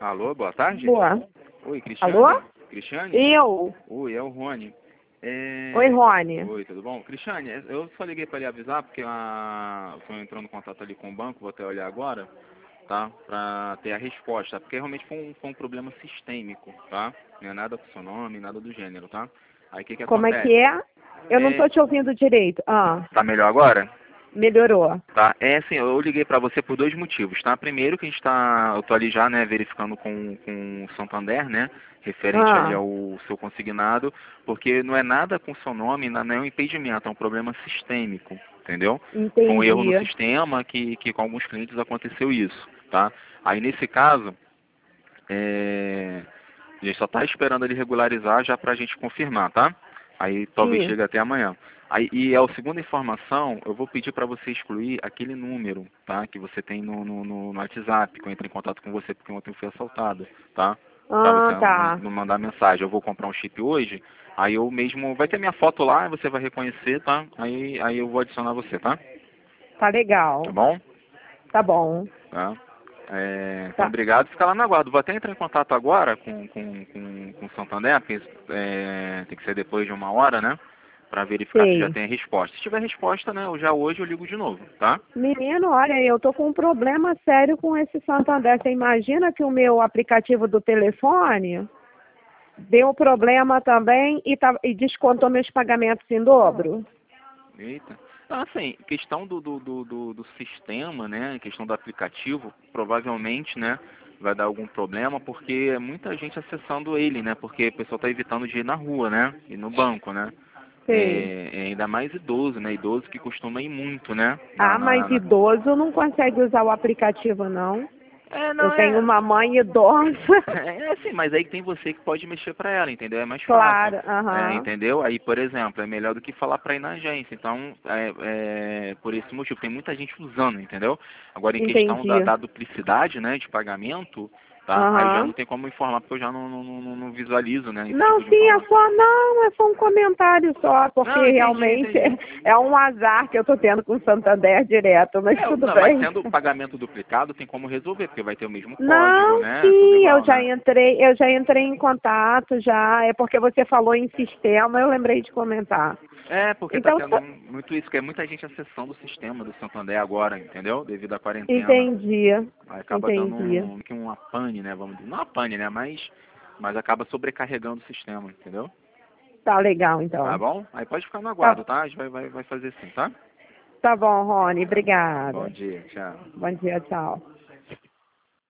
Alô, boa tarde. Boa. Oi, Cristiane? Alô? Cristiane? Eu? Oi, é o Rony. Oi, Rony. Oi, tudo bom? Cristiane, eu só liguei para lhe avisar porque eu estou entrando em contato ali com o banco, vou até olhar agora, tá? Para ter a resposta, porque realmente foi um problema sistêmico, tá? Não é nada com o seu nome, nada do gênero, tá? Aí o que que Como é acontece? que é? Eu não tô te ouvindo direito. Ah, Tá melhor agora? melhorou. Tá, é assim, eu liguei para você por dois motivos, tá? Primeiro que eu tô ali já, né, verificando com o Santander, né, referente ali Ah, ao seu consignado, porque não é nada com seu nome, não é um impedimento, é um problema sistêmico, entendeu? Foi um erro no entendi. sistema que com alguns clientes aconteceu isso, tá? Aí nesse caso, a gente só está esperando ele regularizar já para a gente confirmar, tá? Aí talvez Sim. chegue até amanhã. Aí, e a segunda informação, eu vou pedir para você excluir aquele número, tá? Que você tem no WhatsApp, que eu entro em contato com você porque ontem eu fui assaltado, tá? Para você Ah, tá. não mandar mensagem. Eu vou comprar um chip hoje, aí eu mesmo... Vai ter minha foto lá, você vai reconhecer, tá? Aí eu vou adicionar você, tá? Tá Tá legal. bom? Tá bom. Tá? Então, Tá. obrigado. Fica lá no aguardo. Vou até entrar em contato agora com o Santander, porque tem que ser depois de 1 hora, né? Para verificar se já Sei. tem a resposta. Se tiver resposta, né? Já hoje eu ligo de novo, tá? Menino, olha, eu tô com um problema sério com esse Santander. Você imagina que o meu aplicativo do telefone deu problema também e descontou meus pagamentos em dobro? Eita. Então, assim, questão do sistema, né? Questão do aplicativo, provavelmente, né? Vai dar algum problema, porque é muita gente acessando ele, né? Porque o pessoal está evitando de ir na rua, né? E no banco, né? Sei. Ainda mais idoso, né? Idoso que costuma ir muito, né? Ah, mas idoso não consegue usar o aplicativo, não. Eu Não, tenho uma mãe idosa. é assim, mas aí tem você que pode mexer para ela, entendeu? É mais fácil, Claro, aham. entendeu? Aí, por exemplo, é melhor do que falar para ir na agência. Então, por esse motivo, tem muita gente usando, entendeu? Agora, em questão Entendi. da duplicidade, né, de pagamento, tá? Aí já não Aham. tem como informar, porque eu já não visualizo, né, esse Não, tipo de sim, informação. é só um comentário só, porque Não, realmente entendi. é um azar que eu tô tendo com o Santander direto, mas tudo Não, mas bem. sendo pagamento duplicado, tem como resolver, porque vai ter o mesmo código, Não, né? Tudo sim, igual, né? eu já entrei em contato já, é porque você falou em sistema, eu lembrei de comentar. Porque tá Então, tendo muito isso, que é muita gente acessando o sistema do Santander agora, entendeu? Devido à quarentena. entendi, Aí acaba dando entendi. uma pane, né? Vamos dizer. Não uma pane, né? Mas acaba sobrecarregando o sistema, entendeu? Tá legal, Tá então. bom? Aí pode ficar no Tá, aguardo, tá? A gente vai fazer assim, tá? tá bom, Rony, Tá. Bom obrigada. dia, tchau. Bom dia, tchau.